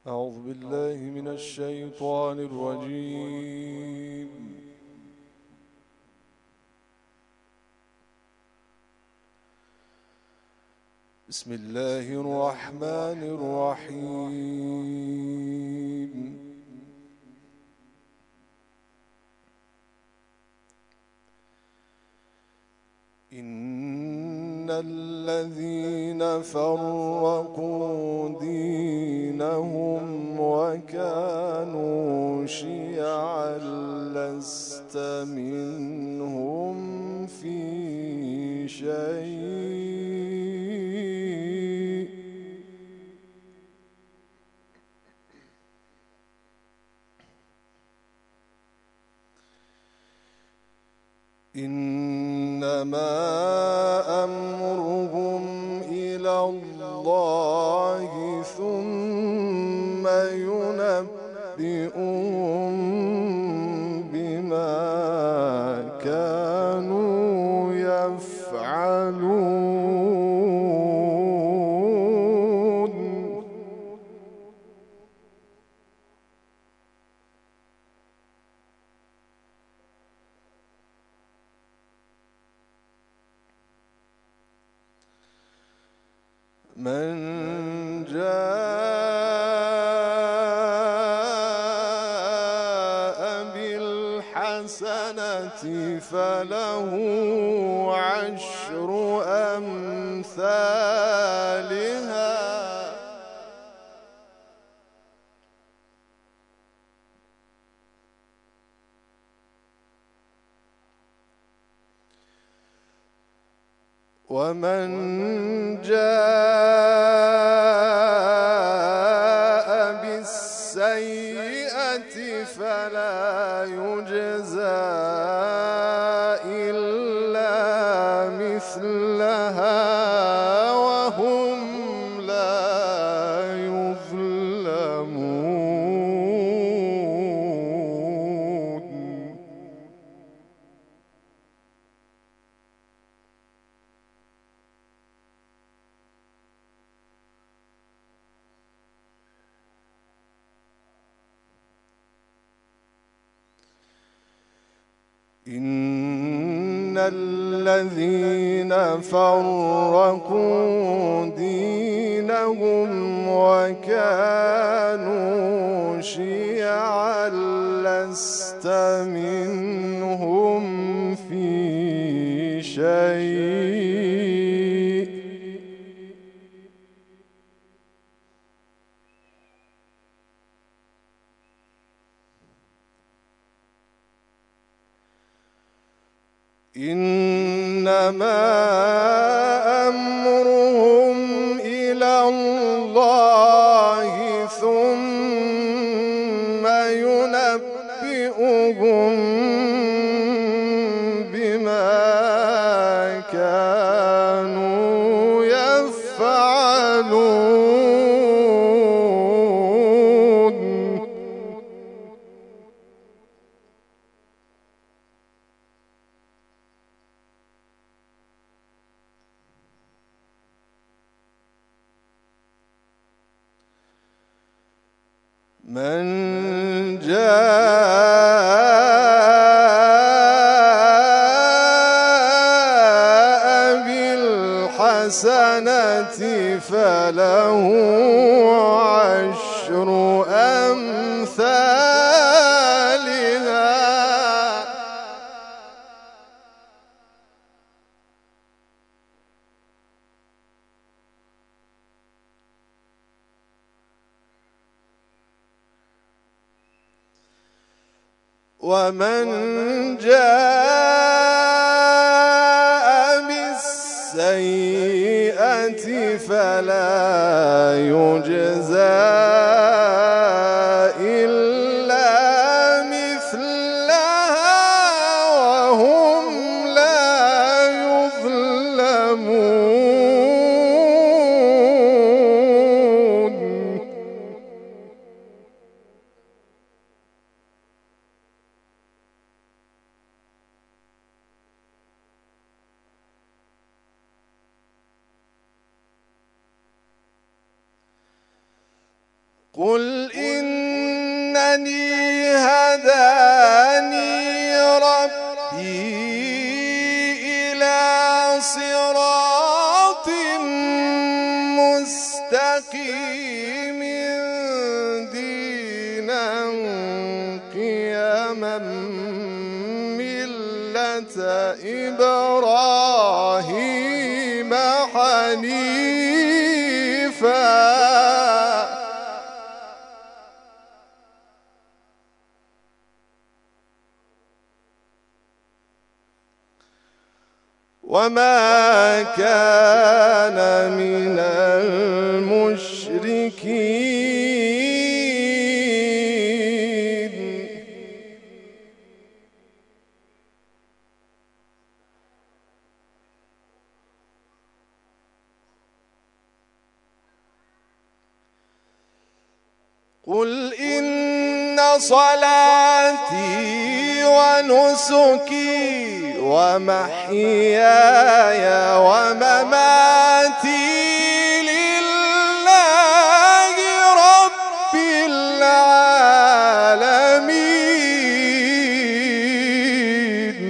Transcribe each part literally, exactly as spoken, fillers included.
أعوذ بالله من الشيطان الرجيم. بسم الله الرحمن الرحيم. إن الذين فرقوا دينهم وكانوا شيعا لست منهم في شيء إنما أمرهم إلى الله ثم ينبئهم بما كانوا يفعلون. من جاء بالحسنة فله عشر أمثالها ومن جاء بالسيئة فلا يجزى إلا مثلها وهم لا يظلمون. إن الذين فرقوا دينهم وكانوا شيعا لست منهم في شيء إنما أمرهم إلى الله ثم ينبئهم بما كانوا يفعلون. من جاء بالحسنة فله عشر أمثالها ومن جاء بالسيئة فلا يجزى إلا مثلها وهم لا يظلمون. قل إنني هداني ربي إلى صراط مستقيم دينا قيما ملة إبراهيم حنيفا وما كان من المشركين. قل إن صلاتي ونسكي ومحياي ومماتي لله رب العالمين.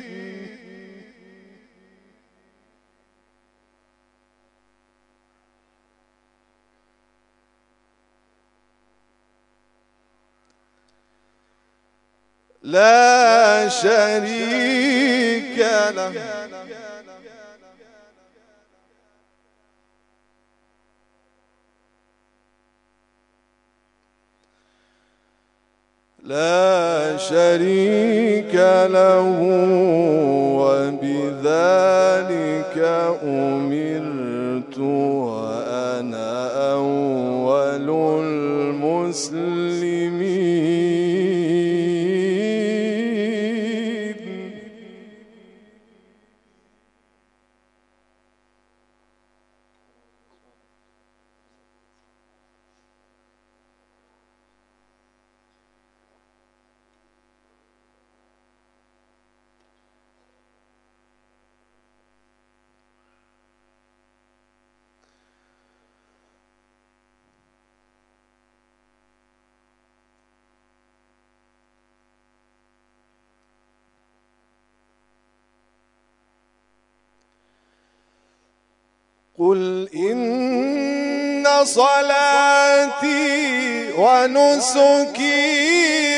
لا شريك له لا شريك له وبذلك أمرت وأنا أول المسلمين. قل إن صلاتي ونسكي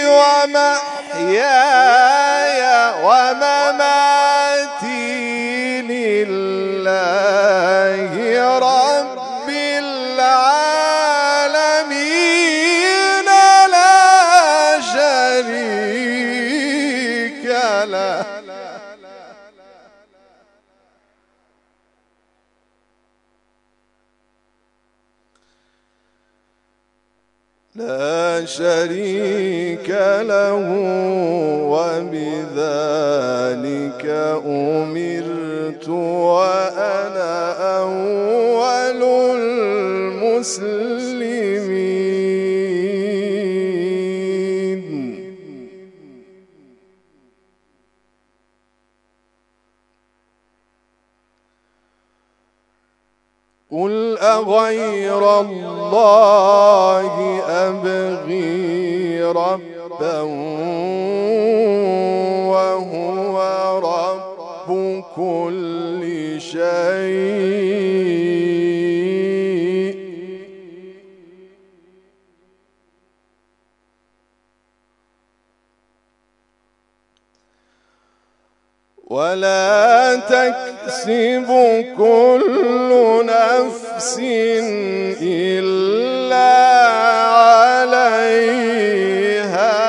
ومحياي ومماتي لله رب العالمين لا شريك له. لا شريك له وبذلك أمرت وأنا أول المسلمين. قل أغير الله أبغي ربا وهو رب كل شيء ولا تكسب كل نفس إلا عليها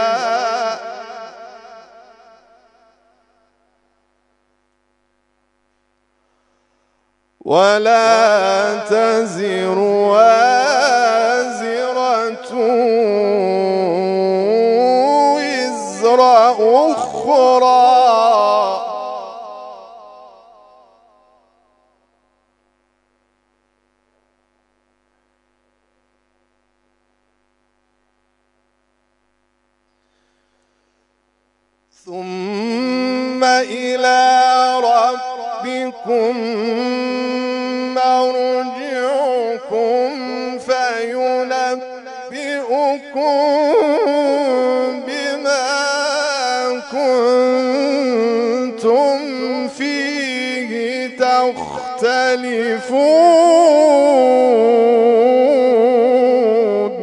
ولا تزر وازرة وزر أخرى ثم إلى ربكم مرجعكم فينبئكم ينبئكم بما كنتم فيه تختلفون.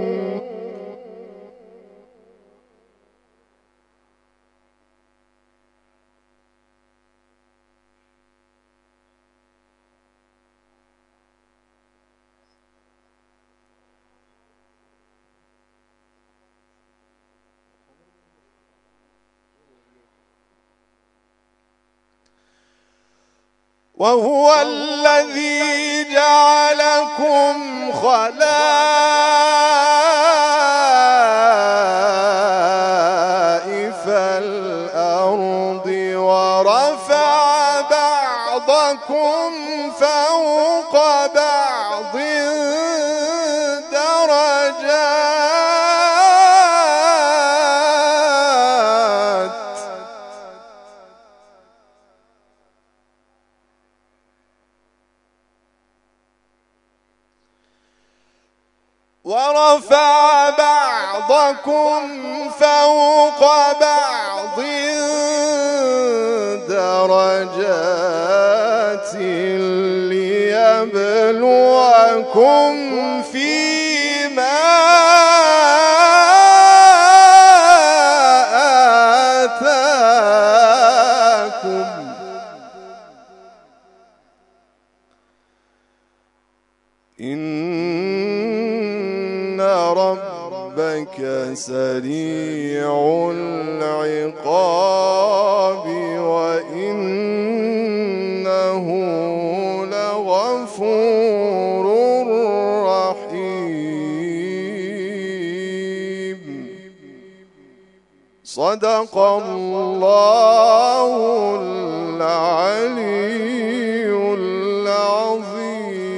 وهو الذي جعلكم خلائف الأرض ورفع بعضكم فوق بعض درجات ورفع بعضكم فوق بعض درجات ليبلوكم فيما آتاكم. إن ربك سريع العقاب وإنه لغفور رحيم. صدق الله العلي العظيم.